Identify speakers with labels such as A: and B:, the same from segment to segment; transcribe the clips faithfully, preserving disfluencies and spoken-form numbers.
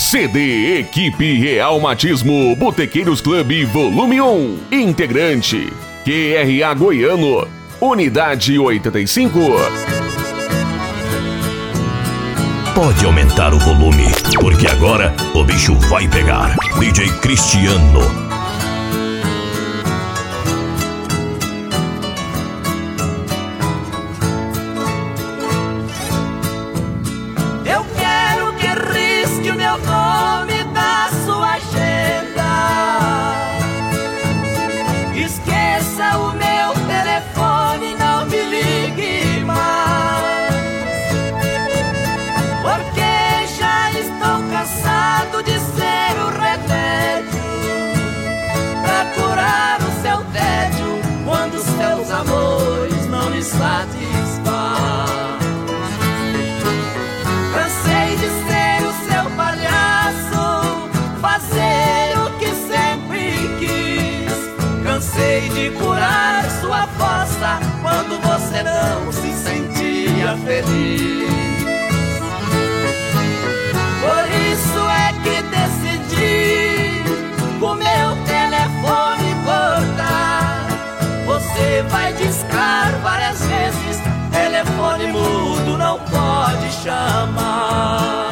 A: C D Equipe Realmatismo Botequeiros Clube Volume um. Integrante Q R A Goiano, Unidade oitenta e cinco.
B: Pode aumentar o volume, porque agora o bicho vai pegar. D J Cristiano.
C: Amores não lhe satisfaz. Cansei de ser o seu palhaço, fazer o que sempre quis. Cansei de curar sua fossa quando você não se sentia feliz. Por isso é que decidi o meu telefone cortar. Você vai discar várias vezes, telefone mudo não pode chamar.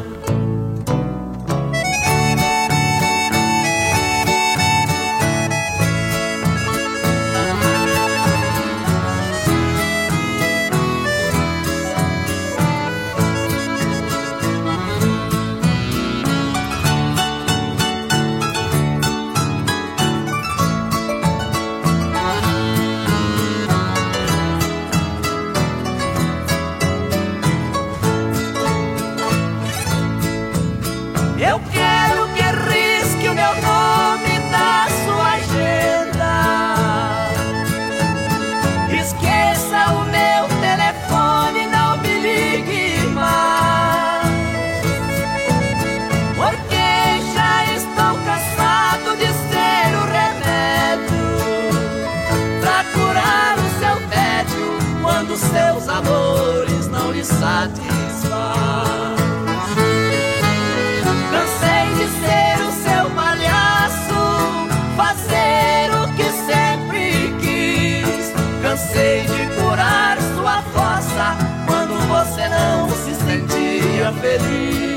C: Eu quero que risque o meu nome da sua agenda. Esqueça o meu telefone, não me ligue mais. Porque já estou cansado de ser o remédio pra curar o seu tédio quando seus amores não lhe satisfazem. Cansei de curar sua fossa quando você não se sentia feliz.